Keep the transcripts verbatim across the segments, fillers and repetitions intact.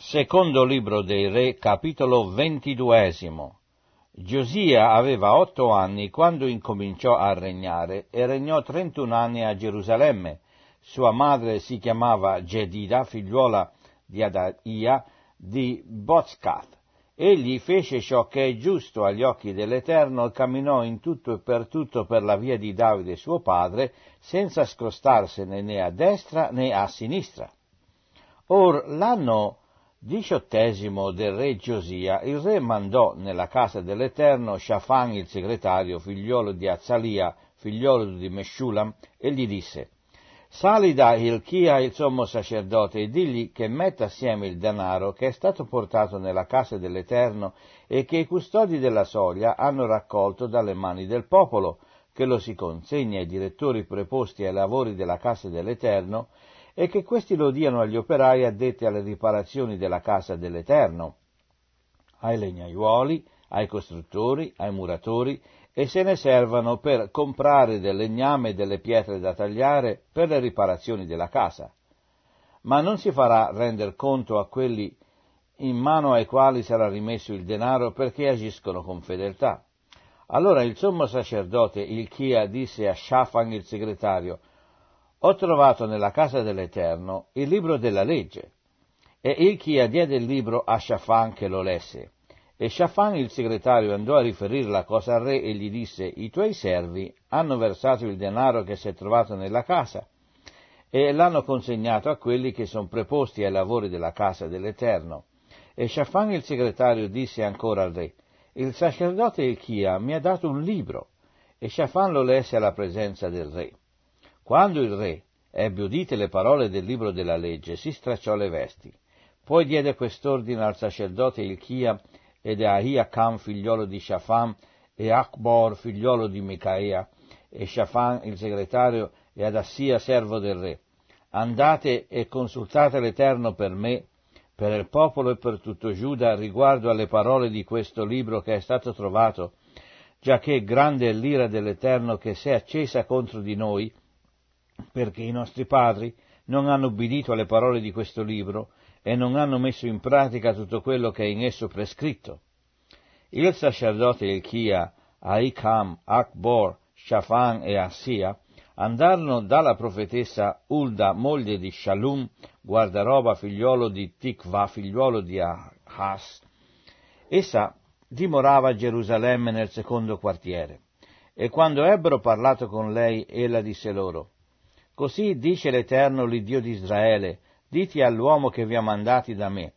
Secondo libro dei Re, capitolo ventiduesimo. Giosia aveva otto anni quando incominciò a regnare e regnò trentuno anni a Gerusalemme. Sua madre si chiamava Gedida, figliuola di Adaia di Bozcath. Egli fece ciò che è giusto agli occhi dell'Eterno e camminò in tutto e per tutto per la via di Davide suo padre, senza scostarsene né a destra né a sinistra. Or l'anno diciottesimo del re Giosia, il re mandò nella casa dell'Eterno Shafan il segretario, figliolo di Azzalia, figliolo di Meshulam, e gli disse: «Sali da Ilchia il sommo sacerdote e digli che metta assieme il denaro che è stato portato nella casa dell'Eterno e che i custodi della soglia hanno raccolto dalle mani del popolo, che lo si consegni ai direttori preposti ai lavori della casa dell'Eterno, e che questi lo diano agli operai addetti alle riparazioni della casa dell'Eterno, ai legnaiuoli, ai costruttori, ai muratori, e se ne servano per comprare del legname e delle pietre da tagliare per le riparazioni della casa. Ma non si farà render conto a quelli in mano ai quali sarà rimesso il denaro, perché agiscono con fedeltà». Allora il sommo sacerdote Ilchia disse a Shafan il segretario: «Ho trovato nella casa dell'Eterno il libro della legge». E Ilchia diede il libro a Shafan che lo lesse. E Shafan il segretario andò a riferire la cosa al re e gli disse: «I tuoi servi hanno versato il denaro che si è trovato nella casa e l'hanno consegnato a quelli che sono preposti ai lavori della casa dell'Eterno». E Shafan il segretario disse ancora al re: «Il sacerdote Ilchia mi ha dato un libro». E Shafan lo lesse alla presenza del re. Quando il re ebbe udite le parole del libro della legge, si stracciò le vesti. Poi diede quest'ordine al sacerdote Ilchia ed a Ahikam, figliolo di Shafan, e Akbor, figliolo di Micaia, e Shafan il segretario, e ad Assia, servo del re: «Andate e consultate l'Eterno per me, per il popolo e per tutto Giuda, riguardo alle parole di questo libro che è stato trovato, giacché grande è l'ira dell'Eterno che si è accesa contro di noi, perché i nostri padri non hanno ubbidito alle parole di questo libro e non hanno messo in pratica tutto quello che è in esso prescritto». Il sacerdote Ilchia, Ahikam, Akbor, Shafan e Assia andarono dalla profetessa Ulda, moglie di Shallum, guardaroba, figliuolo di Tikva, figliuolo di Ahas. Essa dimorava a Gerusalemme nel secondo quartiere. E quando ebbero parlato con lei, ella disse loro: «Così dice l'Eterno, l'Iddio di Israele, dite all'uomo che vi ha mandati da me.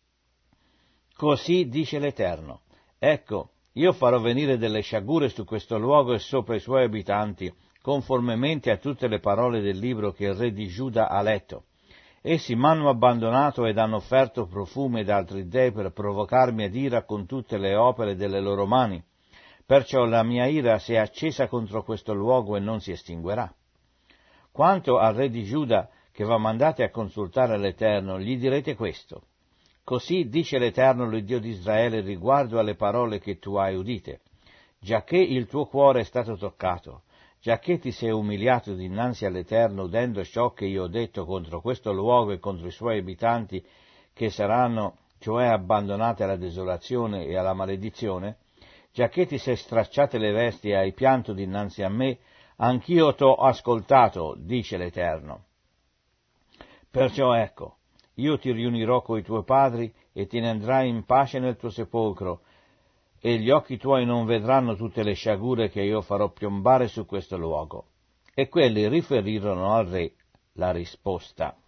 Così dice l'Eterno: ecco, io farò venire delle sciagure su questo luogo e sopra i suoi abitanti, conformemente a tutte le parole del libro che il re di Giuda ha letto. Essi m'hanno abbandonato ed hanno offerto profumi ed altri dei per provocarmi ad ira con tutte le opere delle loro mani. Perciò la mia ira si è accesa contro questo luogo e non si estinguerà. Quanto al re di Giuda che va mandate a consultare l'Eterno, gli direte questo: così dice l'Eterno, l'Iddio di Israele, riguardo alle parole che tu hai udite. Giacché il tuo cuore è stato toccato, giacché ti sei umiliato dinanzi all'Eterno, udendo ciò che io ho detto contro questo luogo e contro i suoi abitanti, che saranno cioè abbandonati alla desolazione e alla maledizione, giacché ti sei stracciate le vesti e hai pianto dinanzi a me, anch'io t'ho ascoltato, dice l'Eterno. Perciò ecco, io ti riunirò coi tuoi padri e te ne andrai in pace nel tuo sepolcro, e gli occhi tuoi non vedranno tutte le sciagure che io farò piombare su questo luogo. E quelli riferirono al re la risposta.